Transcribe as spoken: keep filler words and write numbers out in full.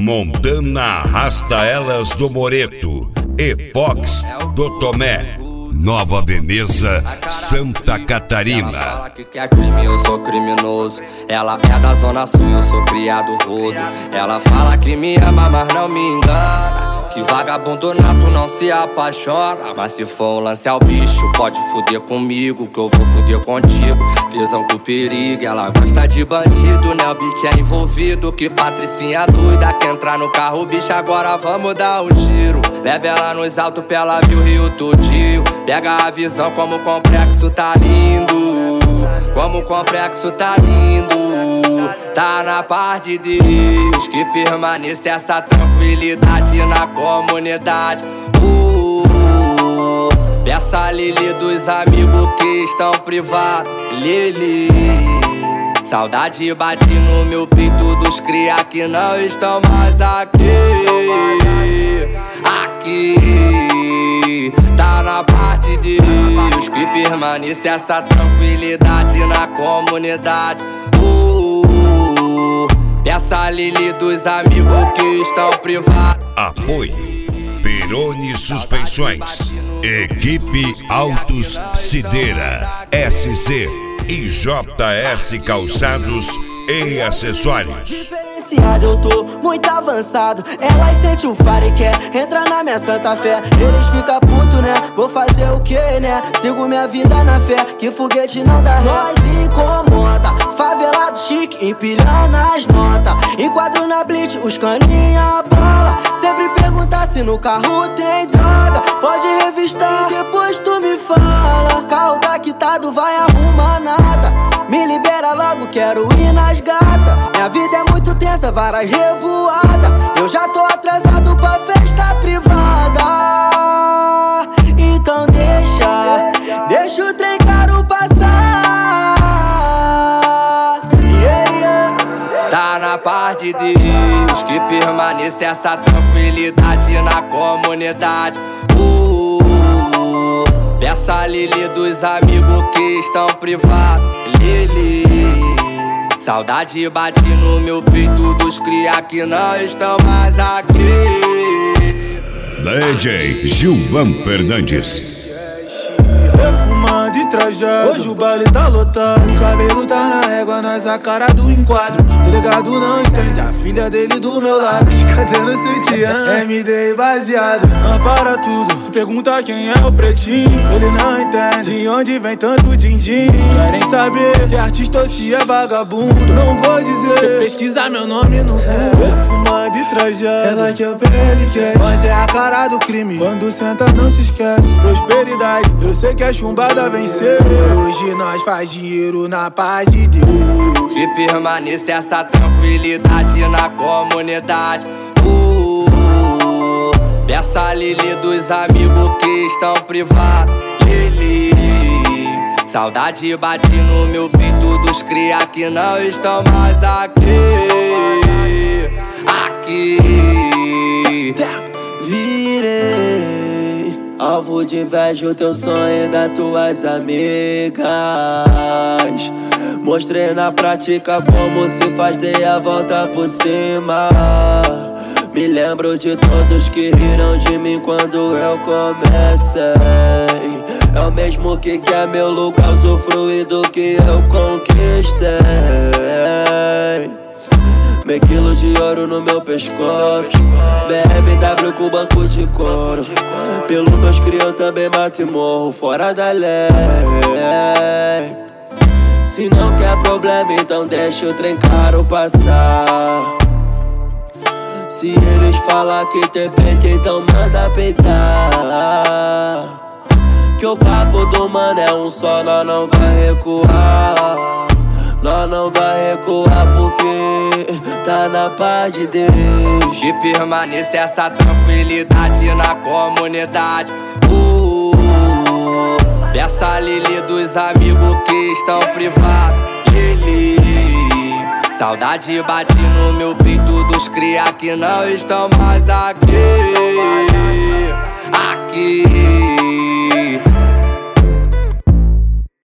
Montana Arrasta Elas do Moreto e Fox do Tomé, Nova Veneza, Santa Catarina. Ela fala que quer crime, eu sou criminoso. Ela é da zona sul, eu sou criado rodo. Ela fala que me ama, mas não me engana. Que vagabundo nato não se apaixona. Mas se for um lance ao bicho, pode fuder comigo, que eu vou fuder contigo. Tesão com perigo, ela gosta de bandido, né? O beat é envolvido. Que patricinha doida, quer entrar no carro, bicho, agora vamos dar um giro. Leva ela nos altos pra ela ver o Rio todinho. Pega a visão como o complexo tá lindo. Como o complexo tá lindo. Tá na paz de Deus, que permaneça essa tranquilidade na comunidade. uh, Peça a Lili dos amigos que estão privados. Lili, saudade bate no meu peito dos cria que não estão mais aqui. Aqui tá na paz de Deus, que permaneça essa tranquilidade na comunidade. uh, Peça a Lili dos amigos que estão privados. Apoio Peroni Suspensões, Equipe Autos Cideira, S C e J S Calçados e Acessórios. Eu tô muito avançado. Elas sentem o faro e quer entrar na minha santa fé. Eles ficam puto, né? Vou fazer o que, né? Sigo minha vida na fé, que foguete não dá ré. Nós incomoda, favelado chique, empilhando as notas. Enquadro na blitz, os caninha bola. Sempre perguntar se no carro tem droga. Pode revistar, depois tu me fala. Carro tá quitado, vai arrumar nada. Me libera logo, quero ir nas gatas. Minha vida é muito tensa, várias revoadas. Eu já tô atrasado pra festa privada. Então deixa, deixa o trem caro passar. Yeah, yeah. Tá na paz de Deus, que permaneça essa tranquilidade na comunidade. uh, Peça a Lili dos amigos que estão privados. Lili, saudade bate no meu peito dos cria que não estão mais aqui. D J Gilvan Fernandes. Perfumado e trajado, hoje o baile tá lotado. O cabelo tá na régua, nós a cara do enquadro. Delegado não entende, a filha dele do meu lado. Cadê no sutiã? M D baseado, não para tudo. Se pergunta quem é o pretinho, ele não entende de onde vem tanto din-din. Querem saber se é artista ou se é vagabundo. Não vou dizer, pesquisar meu nome no Google. Perfumado e trajado, ela quer o P L Cat, mas é a cara do crime. Quando senta não se esquece, prosperidade, eu sei que a chumbada venceu. Hoje nós faz dinheiro na paz de Deus, que permaneça essa tranquilidade na comunidade. uh, Peça a Lili dos amigos que estão privados. Lili, saudade bate no meu peito dos cria que não estão mais aqui. Aqui virei alvo de inveja, o teu sonho das tuas amigas. Mostrei na prática como se faz, dei a volta por cima. Me lembro de todos que riram de mim quando eu comecei. É o mesmo que quer meu lugar, usufruir do que eu conquistei. Meio quilo de ouro no meu pescoço, B M W com banco de couro. Pelo meus cria eu também mato e morro fora da lei. Se não quer problema, então deixa o trem caro passar. Se eles falar que tem peito, então manda peitar. Que o papo do mano é um só, nós não vai recuar. Nós não vai recuar porque tá na paz de Deus, que permaneça essa tranquilidade na comunidade. uh, Peça a Lili dos amigos que estão privados. Lili, saudade bate no meu peito dos cria que não estão mais aqui. Aqui